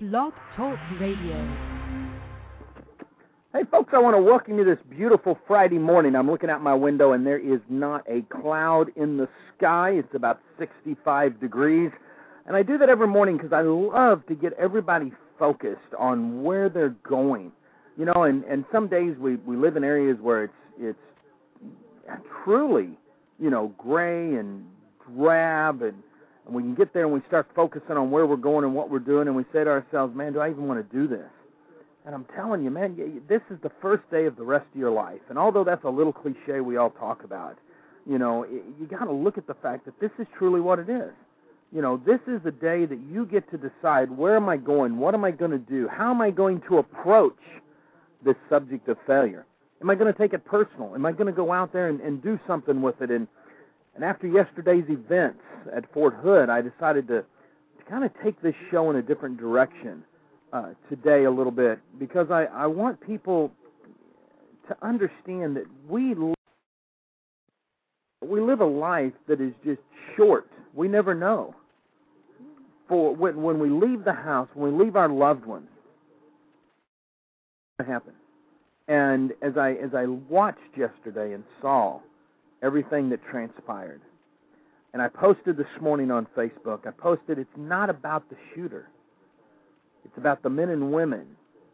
Blog Talk Radio. Hey, folks, I want to welcome you this beautiful Friday morning. I'm looking out my window, and there is not a cloud in the sky. It's about 65 degrees. And I do that every morning because I love to get everybody focused on where they're going. You know, and some days we live in areas where it's truly, you know, gray and drab, and we can get there and we start focusing on where we're going and what we're doing, and we say to ourselves, man, do I even want to do this? And I'm telling you, man, this is the first day of the rest of your life. And although that's a little cliche we all talk about, you know, you got to look at the fact that this is truly what it is. You know, this is the day that you get to decide, where am I going? What am I going to do? How am I going to approach this subject of failure? Am I going to take it personal? Am I going to go out there and do something with it? And after yesterday's events at Fort Hood, I decided to kind of take this show in a different direction today a little bit, because I want people to understand that we live a life that is just short. We never know. For when we leave the house, when we leave our loved ones, what happened? And as I watched yesterday and saw everything that transpired, and I posted this morning on Facebook, I posted, it's not about the shooter. It's about the men and women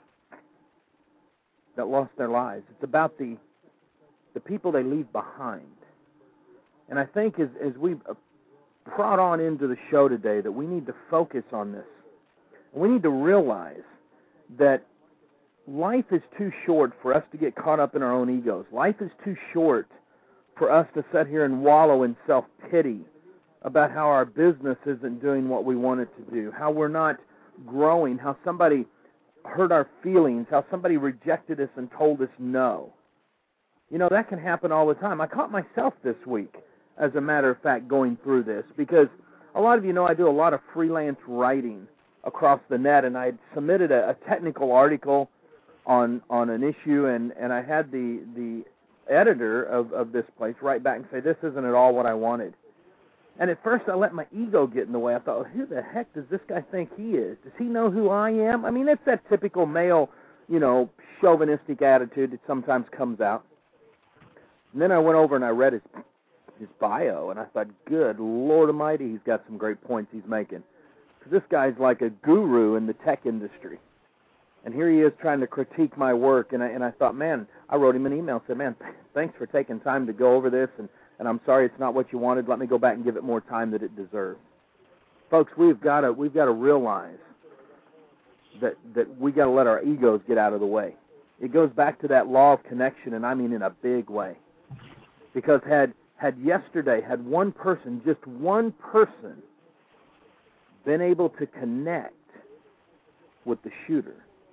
that lost their lives. It's about the people they leave behind. And I think as we've brought on into the show today, that we need to focus on this. And we need to realize that life is too short for us to get caught up in our own egos. Life is too short for us to sit here and wallow in self-pity about how our business isn't doing what we want it to do, how we're not growing, how somebody hurt our feelings, how somebody rejected us and told us no. You know, that can happen all the time. I caught myself this week, as a matter of fact, going through this, because a lot of you know I do a lot of freelance writing across the net, and I had submitted a technical article on an issue, and I had the editor of this place write back and say, this isn't at all what I wanted. And at first I let my ego get in the way. I thought, who the heck does this guy think he is? Does he know who I am? I mean, it's that typical male, you know, chauvinistic attitude that sometimes comes out. And then I went over and I read his bio, and I thought, good Lord Almighty, he's got some great points he's making. Because this guy's like a guru in the tech industry. And here he is trying to critique my work, and I thought, man, I wrote him an email, said, man, thanks for taking time to go over this, and I'm sorry it's not what you wanted. Let me go back and give it more time that it deserves. Folks, we've got to realize that we got to let our egos get out of the way. It goes back to that law of connection, and I mean in a big way. Because had yesterday, had one person, just one person, been able to connect with the shooter,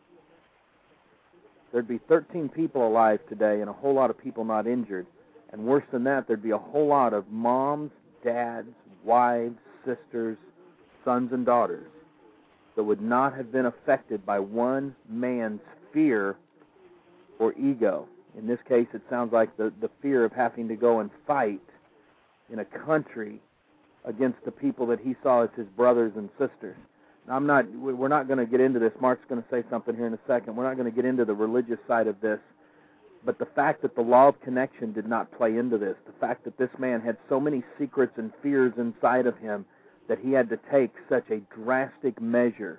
there'd be 13 people alive today and a whole lot of people not injured. And worse than that, there'd be a whole lot of moms, dads, wives, sisters, sons, and daughters that would not have been affected by one man's fear or ego. In this case, it sounds like the fear of having to go and fight in a country against the people that he saw as his brothers and sisters. Now, we're not going to get into this. Mark's going to say something here in a second. We're not going to get into the religious side of this. But the fact that the law of connection did not play into this, the fact that this man had so many secrets and fears inside of him that he had to take such a drastic measure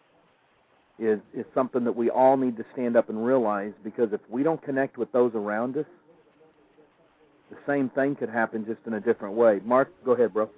is something that we all need to stand up and realize, because if we don't connect with those around us, the same thing could happen just in a different way. Mark, go ahead, bro.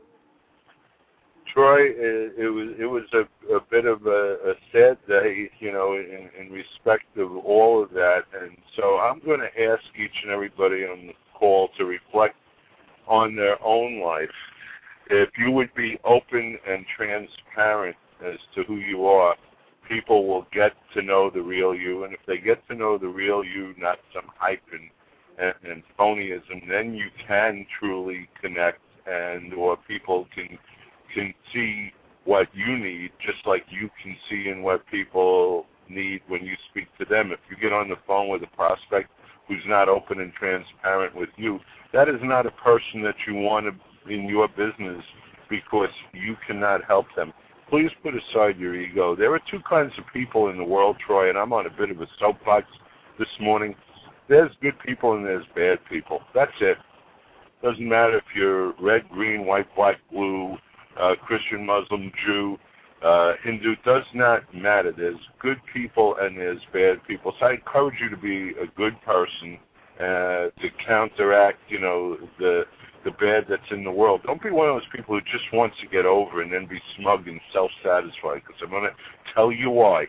Troy, it was a bit of a sad day, you know, in respect of all of that. And so I'm going to ask each and everybody on the call to reflect on their own life. If you would be open and transparent as to who you are, people will get to know the real you. And if they get to know the real you, not some hype and phonyism, then you can truly connect, or people can see what you need, just like you can see in what people need when you speak to them. If you get on the phone with a prospect who's not open and transparent with you, that is not a person that you want in your business, because you cannot help them. please put aside your ego. There are two kinds of people in the world, Troy, and I'm on a bit of a soapbox this morning. There's good people and there's bad people. That's it. Doesn't matter if you're red, green, white, black, blue, Christian, Muslim, Jew, Hindu. Does not matter. There's good people and there's bad people. So I encourage you to be a good person to counteract, the bad that's in the world. Don't be one of those people who just wants to get over and then be smug and self-satisfied, because I'm going to tell you why.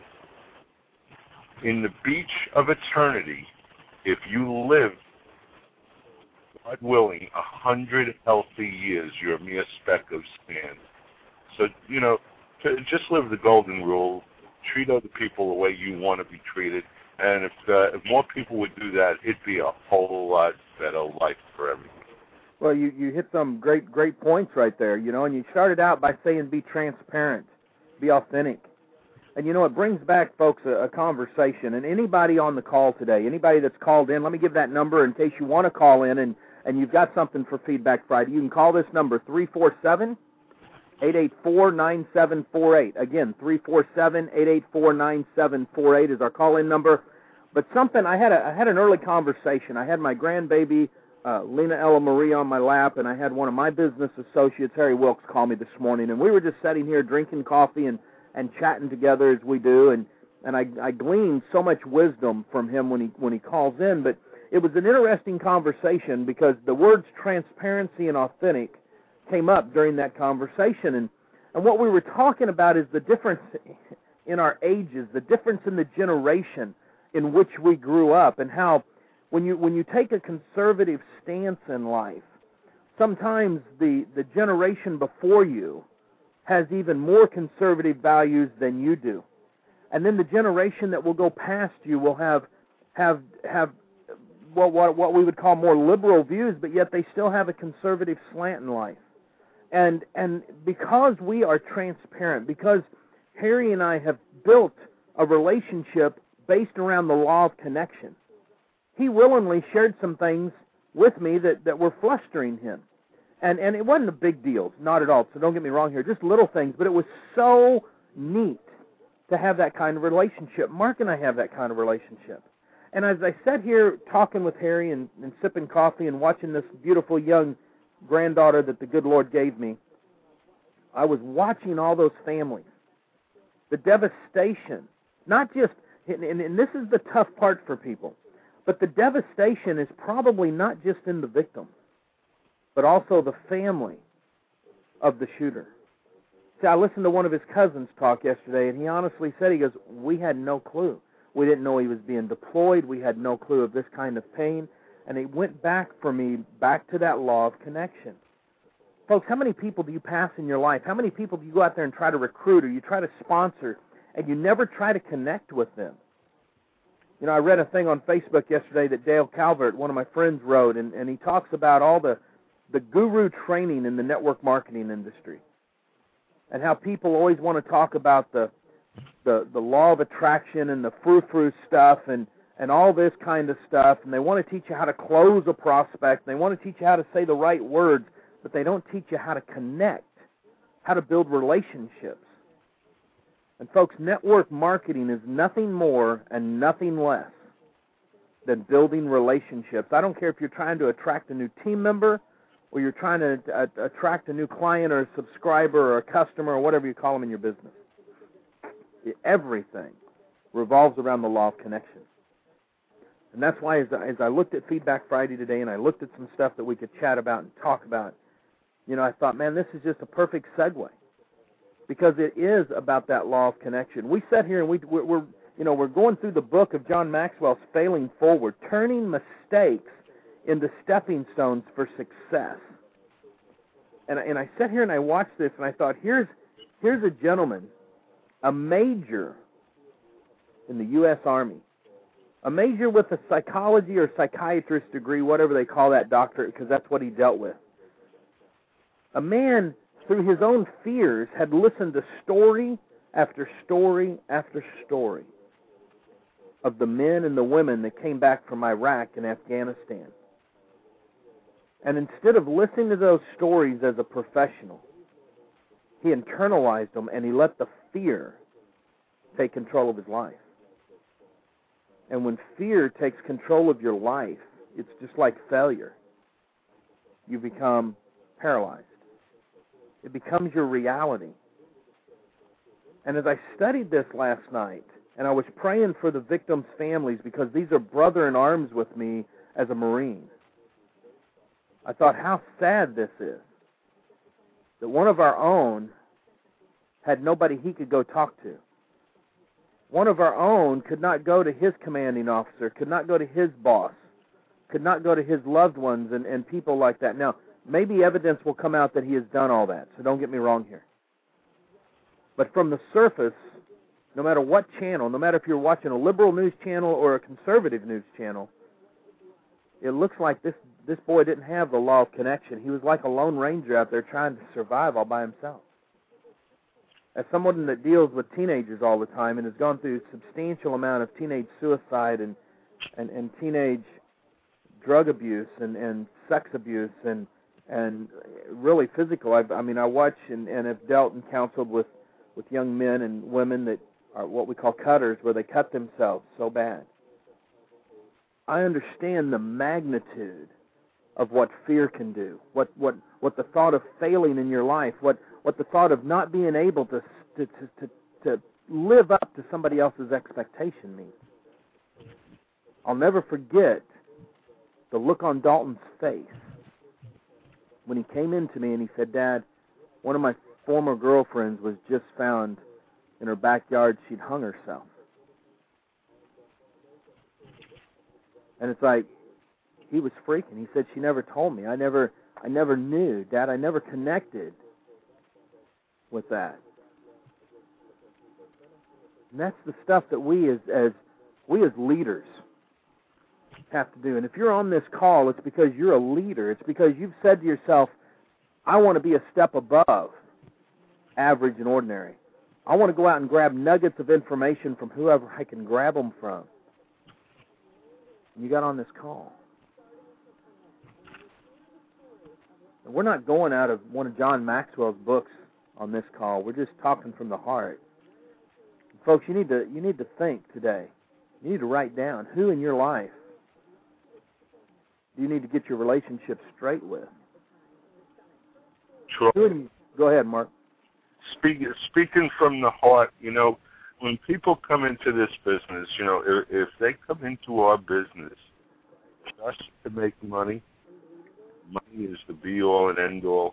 In the beach of eternity, if you live, God willing, 100 healthy years, you're a mere speck of sand. So, just live the golden rule. Treat other people the way you want to be treated. And if more people would do that, it'd be a whole lot better life for everyone. Well, you hit some great points right there, and you started out by saying be transparent, be authentic. And, it brings back, folks, a conversation. And anybody on the call today, anybody that's called in, let me give that number in case you want to call in and you've got something for Feedback Friday. You can call this number, 347-884-9748. Again, 347-884-9748 is our call-in number. But something, I had an early conversation. I had my grandbaby, Lena Ella Marie, on my lap, and I had one of my business associates, Harry Wilkes, call me this morning. And we were just sitting here drinking coffee and chatting together as we do, and I gleaned so much wisdom from him when he calls in. But it was an interesting conversation because the words transparency and authentic came up during that conversation. And what we were talking about is the difference in our ages, the difference in the generation in which we grew up, and how when you take a conservative stance in life, sometimes the generation before you has even more conservative values than you do. And then the generation that will go past you will have what we would call more liberal views, but yet they still have a conservative slant in life. And because we are transparent, because Harry and I have built a relationship based around the law of connection, he willingly shared some things with me that were flustering him. And it wasn't a big deal, not at all, so don't get me wrong here, just little things, but it was so neat to have that kind of relationship. Mark and I have that kind of relationship. And as I sat here talking with Harry and sipping coffee and watching this beautiful young granddaughter that the good Lord gave me, I was watching all those families. The devastation, not just, and this is the tough part for people, but the devastation is probably not just in the victim, but also the family of the shooter. See, I listened to one of his cousins talk yesterday, and he honestly said, he goes, we had no clue. We didn't know he was being deployed. We had no clue of this kind of pain. And it went back for me, back to that law of connection. Folks, how many people do you pass in your life? How many people do you go out there and try to recruit or you try to sponsor, and you never try to connect with them? I read a thing on Facebook yesterday that Dale Calvert, one of my friends, wrote, and he talks about all the guru training in the network marketing industry, and how people always want to talk about the law of attraction and the frou-frou stuff and all this kind of stuff, and they want to teach you how to close a prospect, and they want to teach you how to say the right words, but they don't teach you how to connect, how to build relationships. And folks, network marketing is nothing more and nothing less than building relationships. I don't care if you're trying to attract a new team member, or you're trying to attract a new client or a subscriber or a customer or whatever you call them in your business. Everything revolves around the law of connection. And that's why as I looked at Feedback Friday today and I looked at some stuff that we could chat about and talk about, I thought, man, this is just a perfect segue, because it is about that law of connection. We sat here and we're going through the book of John Maxwell's Failing Forward, turning mistakes into stepping stones for success. And I sat here and I watched this and I thought, here's a gentleman, a major in the U.S. Army, a major with a psychology or psychiatrist degree, whatever they call that doctorate, because that's what he dealt with. A man, through his own fears, had listened to story after story after story of the men and the women that came back from Iraq and Afghanistan. And instead of listening to those stories as a professional, He internalized them, and he let the fear take control of his life. And when fear takes control of your life, it's just like failure. You become paralyzed. It becomes your reality. And as I studied this last night, and I was praying for the victims' families, because these are brother in arms with me as a Marine, I thought how sad this is, that one of our own had nobody he could go talk to. One of our own could not go to his commanding officer, could not go to his boss, could not go to his loved ones and people like that. Now, maybe evidence will come out that he has done all that, so don't get me wrong here. But from the surface, no matter what channel, no matter if you're watching a liberal news channel or a conservative news channel, it looks like this boy didn't have the law of connection. He was like a lone ranger out there trying to survive all by himself. As someone that deals with teenagers all the time and has gone through a substantial amount of teenage suicide and teenage drug abuse and sex abuse and really physical, I watch and have dealt and counseled with young men and women that are what we call cutters, where they cut themselves so bad. I understand the magnitude of what fear can do, what the thought of failing in your life, what the thought of not being able to live up to somebody else's expectation means. I'll never forget the look on Dalton's face when he came in to me and he said, "Dad, one of my former girlfriends was just found in her backyard. She'd hung herself." And it's like, he was freaking. He said, "She never told me. I never knew, Dad. I never connected with that." And that's the stuff that we as leaders have to do. And if you're on this call, it's because you're a leader. It's because you've said to yourself, I want to be a step above average and ordinary. I want to go out and grab nuggets of information from whoever I can grab them from. And you got on this call. And we're not going out of one of John Maxwell's books on this call. We're just talking from the heart. Folks, you need to think today. You need to write down who in your life do you need to get your relationship straight with. Sure. Go ahead, Mark. Speaking from the heart, when people come into this business, if they come into our business just to make money is the be-all and end-all,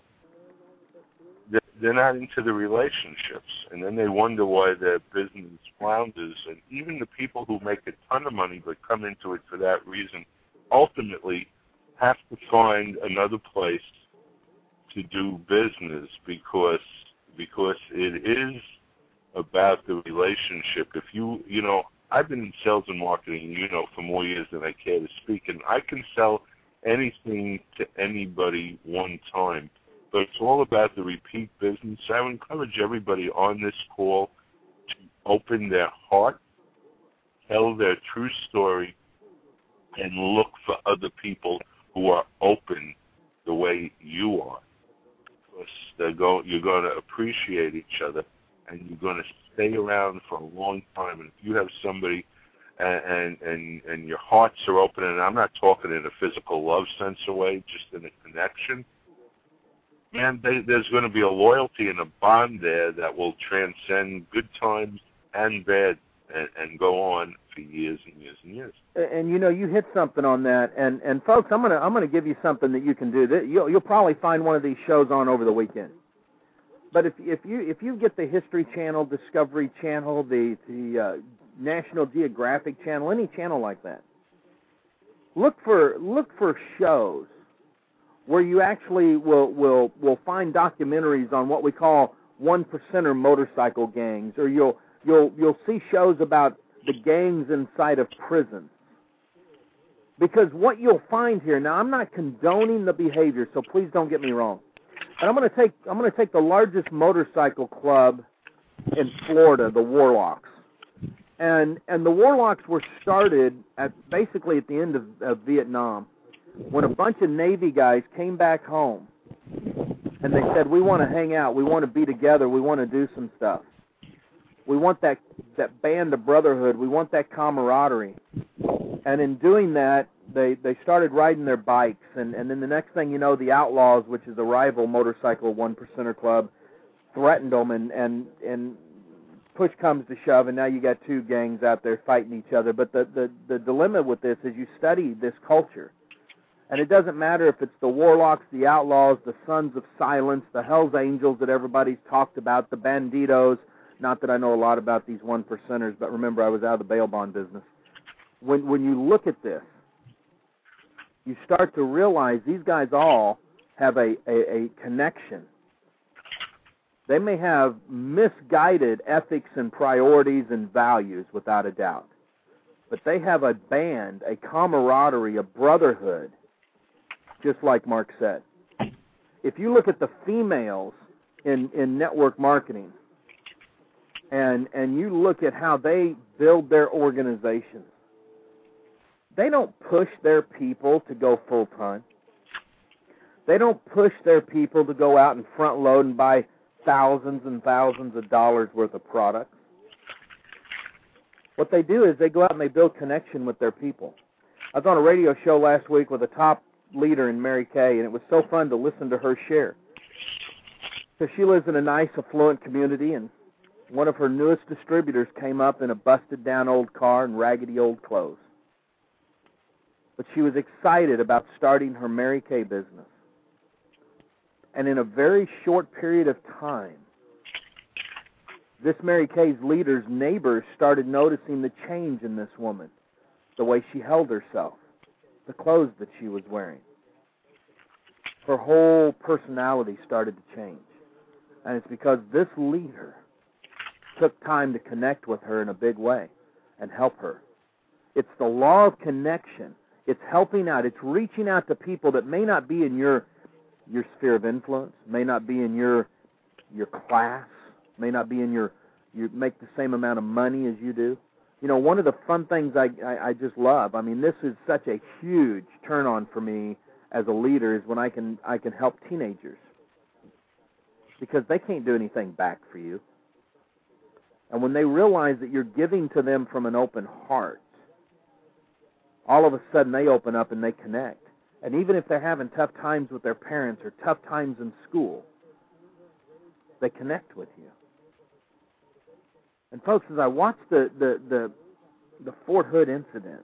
they're not into the relationships. And then they wonder why their business flounders. And even the people who make a ton of money but come into it for that reason ultimately have to find another place to do business because it is about the relationship. If I've been in sales and marketing, for more years than I care to speak, and I can sell anything to anybody one time, but it's all about the repeat business. I would encourage everybody on this call to open their heart, tell their true story, and look for other people who are open the way you are. Because you're going to appreciate each other, and you're going to stay around for a long time. And if you have somebody and your hearts are open, and I'm not talking in a physical love sense of way, just in a connection, man, there's going to be a loyalty and a bond there that will transcend good times and bad and go on for years and years and years. And you hit something on that. And folks, I'm gonna give you something that you can do. You'll probably find one of these shows on over the weekend. But if you get the History Channel, Discovery Channel, the National Geographic Channel, any channel like that, look for shows where you actually will find documentaries on what we call 1%er motorcycle gangs, or you'll see shows about the gangs inside of prisons. Because what you'll find here, now I'm not condoning the behavior, so please don't get me wrong. But I'm going to take the largest motorcycle club in Florida, the Warlocks. And the Warlocks were started basically at the end of Vietnam, when a bunch of Navy guys came back home and they said, we want to hang out, we want to be together, we want to do some stuff. We want that band of brotherhood, we want that camaraderie. And in doing that, they started riding their bikes, and then the next thing you know, the Outlaws, which is the rival motorcycle 1%er club, threatened them, and push comes to shove, and now you got two gangs out there fighting each other. But the dilemma with this is you study this culture, and it doesn't matter if it's the Warlocks, the Outlaws, the Sons of Silence, the Hells Angels that everybody's talked about, the Banditos. Not that I know a lot about these 1%ers, but remember, I was out of the bail bond business. When you look at this, you start to realize these guys all have a connection. They may have misguided ethics and priorities and values, without a doubt. But they have a band, a camaraderie, a brotherhood, just like Mark said. If you look at the females in network marketing, and you look at how they build their organizations, they don't push their people to go full-time. They don't push their people to go out and front load and buy thousands and thousands of dollars worth of products. What they do is they go out and they build connection with their people. I was on a radio show last week with a top leader in Mary Kay, and it was so fun to listen to her share. So she lives in a nice, affluent community, and one of her newest distributors came up in a busted-down old car and raggedy old clothes. But she was excited about starting her Mary Kay business. And in a very short period of time, this Mary Kay's leader's neighbors started noticing the change in this woman, the way she held herself, the clothes that she was wearing. Her whole personality started to change. And it's because this leader took time to connect with her in a big way and help her. It's the law of connection. It's helping out. It's reaching out to people that may not be in your sphere of influence, may not be in your class, may not be in you make the same amount of money as you do. You know, one of the fun things I just love, I mean, this is such a huge turn-on for me as a leader, is when I can help teenagers. Because they can't do anything back for you. And when they realize that you're giving to them from an open heart, all of a sudden they open up and they connect. And even if they're having tough times with their parents or tough times in school, they connect with you. And folks, as I watched the Fort Hood incident,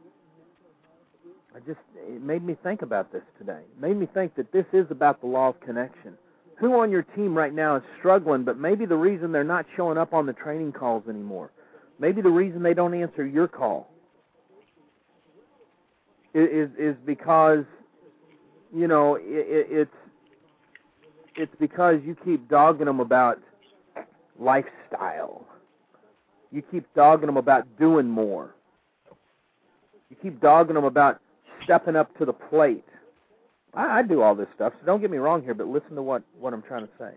it made me think about this today. It made me think that this is about the law of connection. Who on your team right now is struggling, but maybe the reason they're not showing up on the training calls anymore, maybe the reason they don't answer your call is because, you know, it's because you keep dogging them about lifestyle. You keep dogging them about doing more. You keep dogging them about stepping up to the plate. I do all this stuff, so don't get me wrong here, but listen to what I'm trying to say.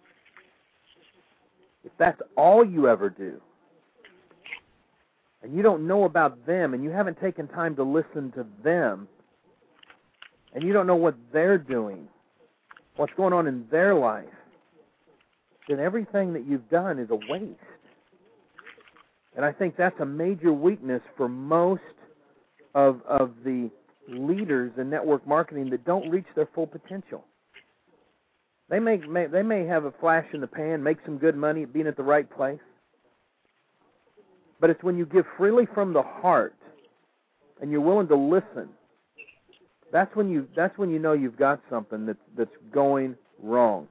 If that's all you ever do, and you don't know about them, and you haven't taken time to listen to them, and you don't know what they're doing, what's going on in their life, then everything that you've done is a waste. And I think that's a major weakness for most of the leaders in network marketing that don't reach their full potential. They may have a flash in the pan, make some good money, being at the right place. But it's when you give freely from the heart and you're willing to listen, that's when you know you've got something that's going wrong.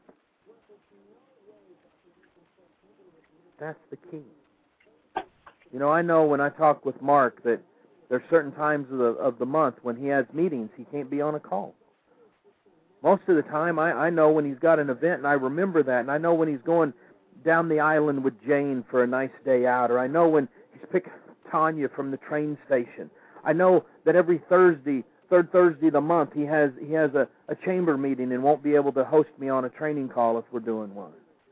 That's the key. You know, I know when I talk with Mark that there's certain times of the month when he has meetings, he can't be on a call. Most of the time, I know when he's got an event, and I remember that, and I know when he's going down the island with Jane for a nice day out, or I know when he's picking Tanya from the train station. I know that every third Thursday of the month, he has a chamber meeting and won't be able to host me on a training call if we're doing one.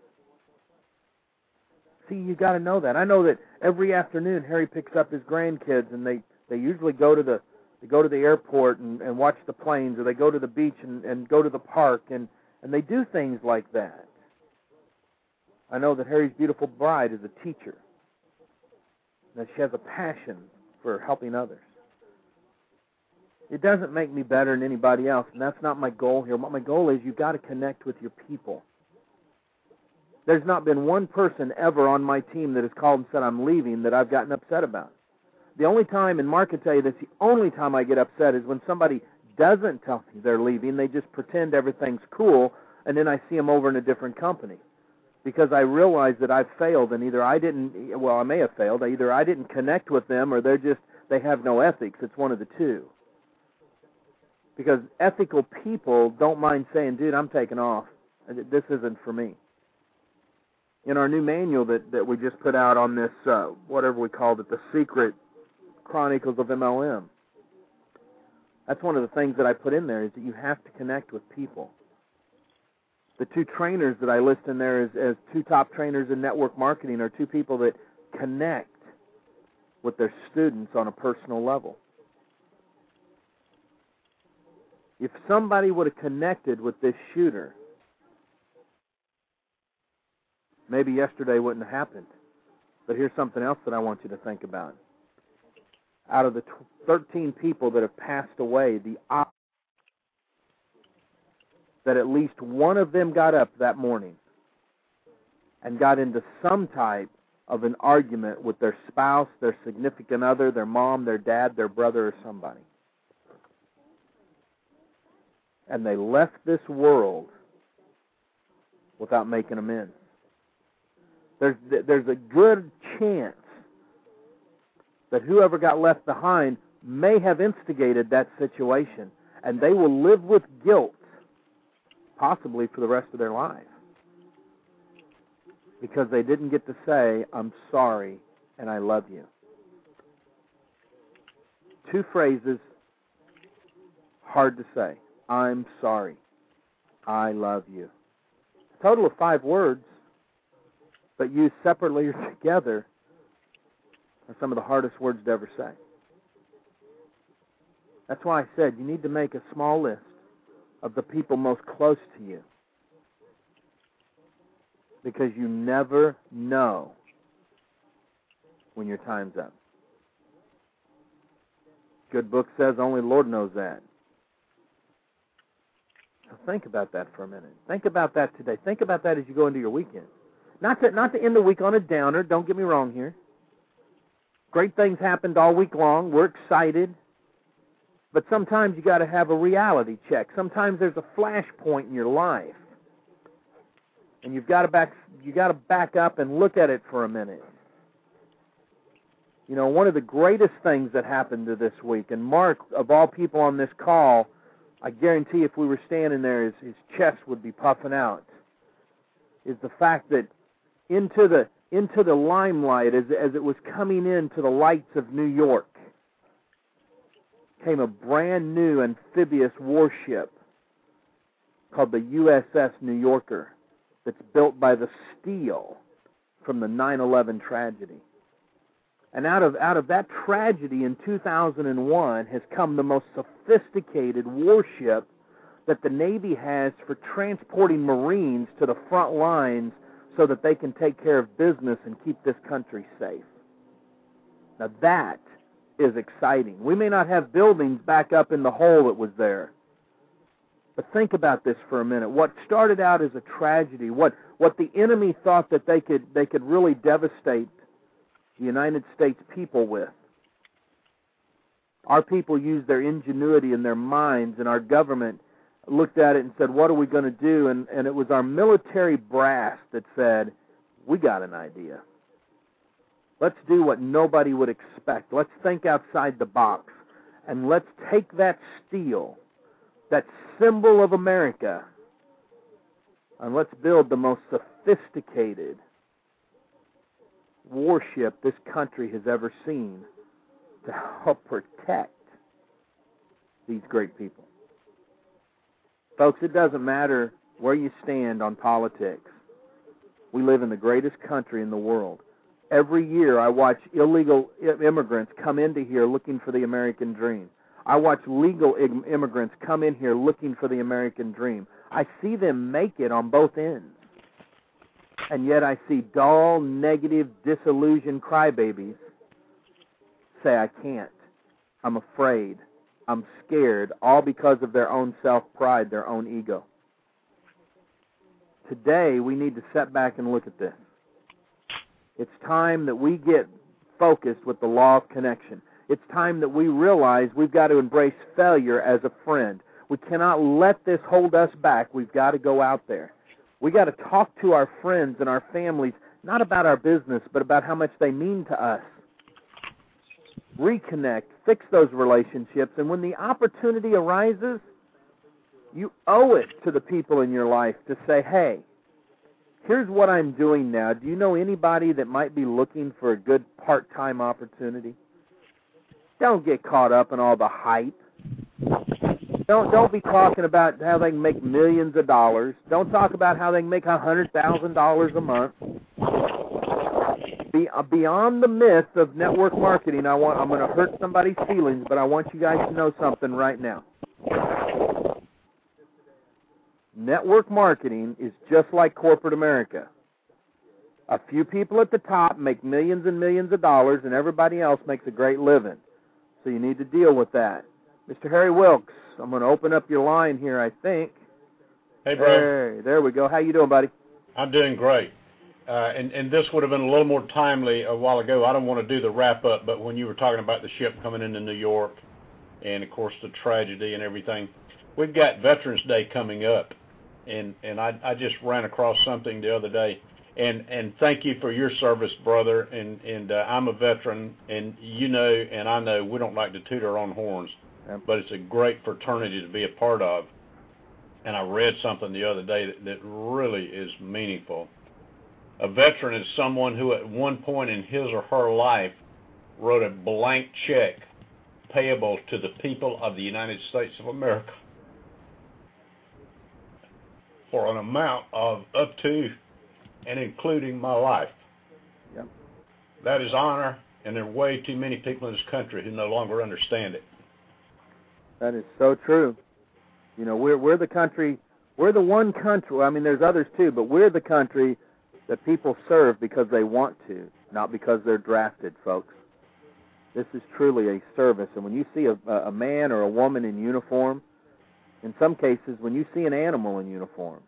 See, you got to know that. I know that every afternoon Harry picks up his grandkids, and they usually go to the airport and watch the planes, or they go to the beach and go to the park, and And they do things like that. I know that Harry's beautiful bride is a teacher, that she has a passion for helping others. It doesn't make me better than anybody else, and that's not my goal here. What my goal is, you've got to connect with your people. There's not been one person ever on my team that has called and said I'm leaving that I've gotten upset about. The only time, and Mark can tell you this, the only time I get upset is when somebody doesn't tell me they're leaving. They just pretend everything's cool, and then I see them over in a different company. Because I realize that I've failed, and either I didn't, well, I may have failed, either I didn't connect with them, or they have no ethics. It's one of the two. Because ethical people don't mind saying, dude, I'm taking off. This isn't for me. In our new manual that we just put out on this, whatever we called it, The Secret Chronicles of MLM, that's one of the things that I put in there, is that you have to connect with people. The two trainers that I list in there as two top trainers in network marketing are two people that connect with their students on a personal level. If somebody would have connected with this shooter, maybe yesterday wouldn't have happened. But here's something else that I want you to think about. Out of the 13 people that have passed away, the odds that at least one of them got up that morning and got into some type of an argument with their spouse, their significant other, their mom, their dad, their brother, or somebody. And they left this world without making amends. There's a good chance that whoever got left behind may have instigated that situation, and they will live with guilt, possibly for the rest of their life, because they didn't get to say, I'm sorry and I love you. Two phrases, hard to say. I'm sorry. I love you. A total of 5 words, but used separately or together, are some of the hardest words to ever say. That's why I said you need to make a small list of the people most close to you, because you never know when your time's up. Good book says only the Lord knows that. So think about that for a minute. Think about that today. Think about that as you go into your weekend. Not to end the week on a downer, don't get me wrong here. Great things happened all week long. We're excited. But sometimes you got to have a reality check. Sometimes there's a flashpoint in your life. And you've got to back up and look at it for a minute. You know, one of the greatest things that happened to this week, and Mark, of all people on this call, I guarantee if we were standing there, his chest would be puffing out, is the fact that into the limelight, as it was coming into the lights of New York, came a brand new amphibious warship called the USS New Yorker, that's built by the steel from the 9/11 tragedy. And out of that tragedy in 2001 has come the most sophisticated warship that the Navy has for transporting Marines to the front lines so that they can take care of business and keep this country safe. Now that is exciting. We may not have buildings back up in the hole that was there, but think about this for a minute. What started out as a tragedy, what the enemy thought that they could really devastate the United States people with, our people used their ingenuity and their minds, and our government looked at it and said, what are we going to do? And it was our military brass that said, we got an idea. Let's do what nobody would expect. Let's think outside the box. And let's take that steel, that symbol of America, and let's build the most sophisticated warship this country has ever seen to help protect these great people. Folks, it doesn't matter where you stand on politics. We live in the greatest country in the world. Every year I watch illegal immigrants come into here looking for the American dream. I watch legal immigrants come in here looking for the American dream. I see them make it on both ends. And yet I see dull, negative, disillusioned crybabies say, I can't. I'm afraid. I'm scared, all because of their own self-pride, their own ego. Today, we need to step back and look at this. It's time that we get focused with the law of connection. It's time that we realize we've got to embrace failure as a friend. We cannot let this hold us back. We've got to go out there. We've got to talk to our friends and our families, not about our business, but about how much they mean to us. Reconnect, fix those relationships, and when the opportunity arises, you owe it to the people in your life to say, hey, here's what I'm doing now. Do you know anybody that might be looking for a good part-time opportunity? Don't get caught up in all the hype. Don't be talking about how they can make millions of dollars. Don't talk about how they can make $100,000 a month. Beyond the myth of network marketing, I'm going to hurt somebody's feelings, but I want you guys to know something right now. Network marketing is just like corporate America. A few people at the top make millions and millions of dollars, and everybody else makes a great living. So you need to deal with that. Mr. Harry Wilkes, I'm going to open up your line here, I think. Hey, bro. There we go. How you doing, buddy? I'm doing great. And this would have been a little more timely a while ago. I don't want to do the wrap-up, but when you were talking about the ship coming into New York and, of course, the tragedy and everything, we've got Veterans Day coming up, and I just ran across something the other day. And thank you for your service, brother. And I'm a veteran, and you know and I know we don't like to toot our own horns, but it's a great fraternity to be a part of. And I read something the other day that really is meaningful. A veteran is someone who at one point in his or her life wrote a blank check payable to the people of the United States of America for an amount of up to and including my life. Yep. That is honor, and there are way too many people in this country who no longer understand it. That is so true. You know, we're the country, we're the one country, I mean, there's others too, but we're the country that people serve because they want to, not because they're drafted, folks. This is truly a service. And when you see a man or a woman in uniform, in some cases, when you see an animal in uniform,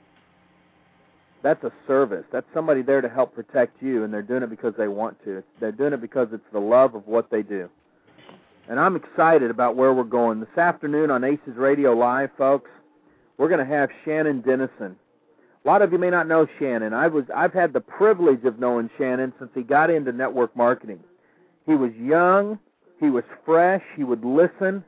that's a service. That's somebody there to help protect you, and they're doing it because they want to. They're doing it because it's the love of what they do. And I'm excited about where we're going. This afternoon on Aces Radio Live, folks, we're going to have Shannon Dennison. A lot of you may not know Shannon. I've had the privilege of knowing Shannon since he got into network marketing. He was young, he was fresh, he would listen,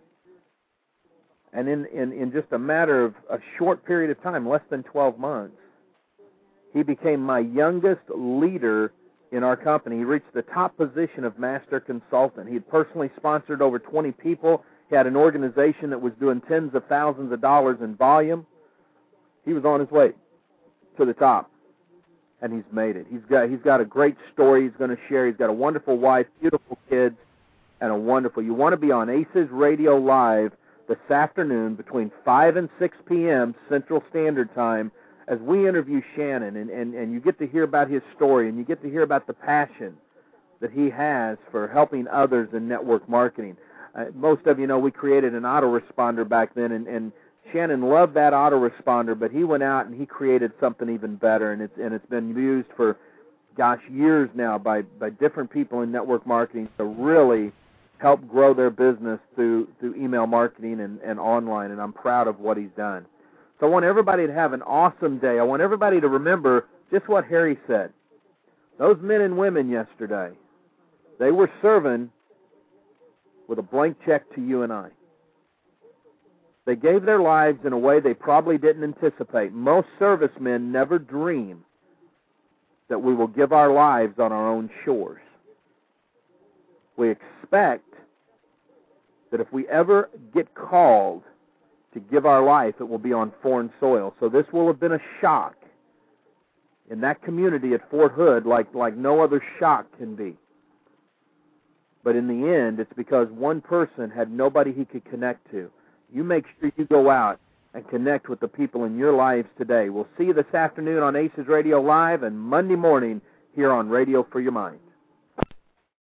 and in just a matter of a short period of time, less than 12 months, he became my youngest leader in our company. He reached the top position of master consultant. He had personally sponsored over 20 people. He had an organization that was doing tens of thousands of dollars in volume. He was on his way to the top, and he's made it. He's got a great story he's going to share. He's got a wonderful wife, beautiful kids, and a wonderful. You want to be on Aces Radio Live this afternoon between 5 and 6 p.m. Central Standard Time as we interview Shannon, and you get to hear about his story, and you get to hear about the passion that he has for helping others in network marketing. Most of you know we created an autoresponder back then, and Shannon loved that autoresponder, but he went out and he created something even better, and it's been used for, years now by different people in network marketing to really help grow their business through email marketing and online, and I'm proud of what he's done. So I want everybody to have an awesome day. I want everybody to remember just what Harry said. Those men and women yesterday, they were serving with a blank check to you and I. They gave their lives in a way they probably didn't anticipate. Most servicemen never dream that we will give our lives on our own shores. We expect that if we ever get called to give our life, it will be on foreign soil. So this will have been a shock in that community at Fort Hood like no other shock can be. But in the end, it's because one person had nobody he could connect to. You make sure you go out and connect with the people in your lives today. We'll see you this afternoon on Aces Radio Live and Monday morning here on Radio for Your Mind.